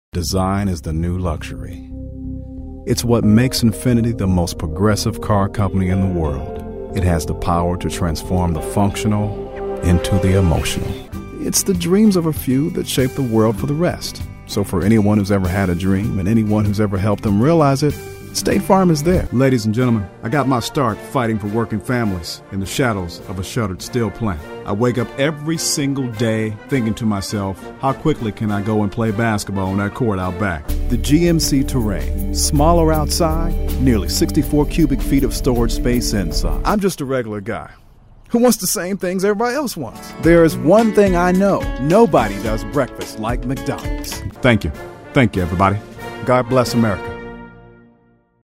Design is the new luxury. It's what makes Infiniti the most progressive car company in the world. It has the power to transform the functional into the emotional. It's the dreams of a few that shape the world for the rest. So for anyone who's ever had a dream and anyone who's ever helped them realize it, State Farm is there. Ladies and gentlemen, I got my start fighting for working families in the shadows of a shuttered steel plant. I wake up every single day thinking to myself, how quickly can I go and play basketball on that court out back? The GMC Terrain. Smaller outside, nearly 64 cubic feet of storage space inside. I'm just a regular guy who wants the same things everybody else wants. There is one thing I know. Nobody does breakfast like McDonald's. Thank you. Thank you, everybody. God bless America.